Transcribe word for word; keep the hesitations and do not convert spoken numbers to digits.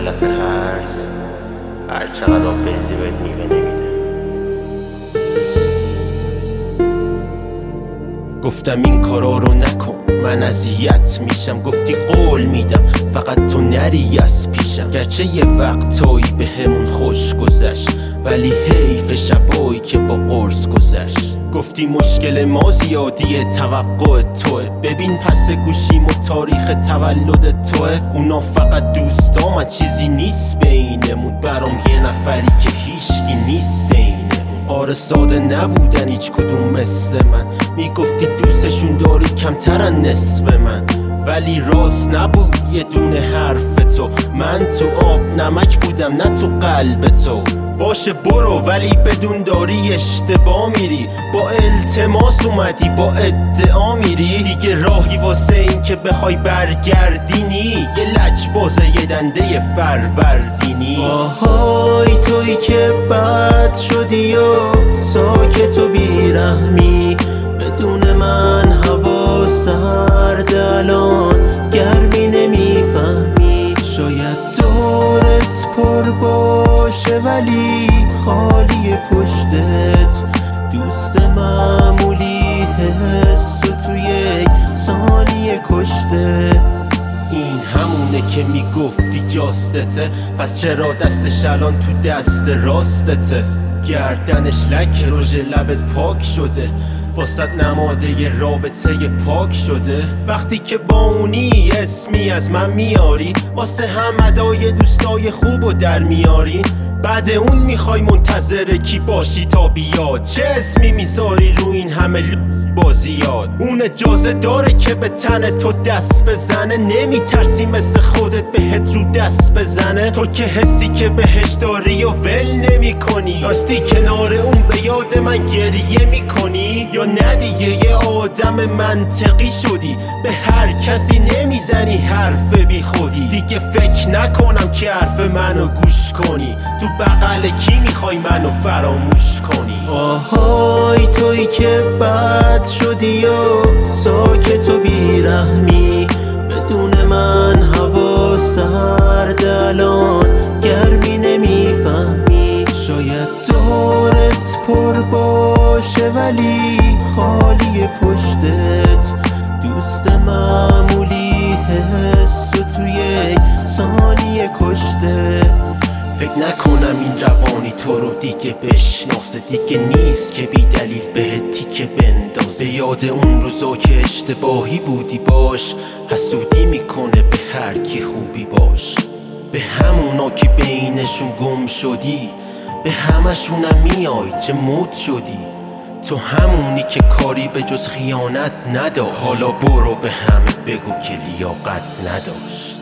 علف هرز هر چقدر آب بریزی بهت میوه نمیده. گفتم این کارا رو نکن من اذیت میشم، گفتی قول میدم فقط تو نری از پیشم. گرچه یه وقتایی به همون خوش گذشت ولی حیف شبایی که با قرص گذشت. گفتی مشکل ما زیادیه توقع توه، ببین پس گوشیم و تاریخ تولد توه. اونا فقط دوستا من چیزی نیست بینمون، برام یه نفری که هیچکی نیست اینمون. آره ساده نبودن هیچ کدوم مثل من، میگفتی دوستشون داری کمترن نصف من، ولی راست نبود یه دونه حرف تو. من تو آب نمک بودم نه تو قلب تو. باشه برو ولی بدون داری اشتباه میری، با التماس اومدی با ادعا میری. دیگه راهی واسه این که بخوای برگردینی، یه لجبازه یه دنده فروردینی. آهای تویی که بد شدی و ساکت و بیرحمی، بدون من هوا سرد الان گرمی نمیفهمی. شاید دورت پر باشه ولی خالی پشتت، دوست معمولی حس و توی یک ثانیه کشته. این همونه که میگفتی جاستته، پس چرا دستش الان تو دست راستته؟ گردنش لک روژ لبت پاک شده، واسط نماده ی رابطه ی پاک شده. وقتی که با اونی اسمی از من میاری، واسه هم ادای دوستای خوبو در میاری. بعد اون میخوای منتظر کی باشی تا بیاد؟ چه اسمی میذاری رو این همه بازیات؟ اون اجازه داره که به تن تو دست بزنه، نمیترسی مثل خودت بهت رو دست بزنه؟ تو که حسی که بهش داری و ول نمی کنی، راستی کنار اون به یاد من گریه میکنی؟ یا نه دیگه یه آدم منطقی شدی، به هر کسی نمیزنی حرف بی خودی. دیگه فکر نکنم که حرف منو گوش کنی، تو بغل کی میخوای منو فراموش کنی؟ آهای تویی که بد شدی و ساکت و بیرحمی، بدون من هوا سرد الان گرمی نمیفهمی. شاید دورت پر باشه ولی خالی پشتت، دوست معمولی حس و توی یک ثانیه کشته. فکر نکنم این روانی تو رو دیگه بشناسه، دیگه نیست که بی دلیل بهت تیکه بندازه. یاد اون روزا که اشتباهی بودی باش، حسودی میکنه به هر کی خوبی باش. به همونا که بینشون گم شدی، به همشونم میای چه مد شدی. تو همونی که کاری به جز خیانت نداشت، حالا برو به همه بگو که لیاقت نداشت.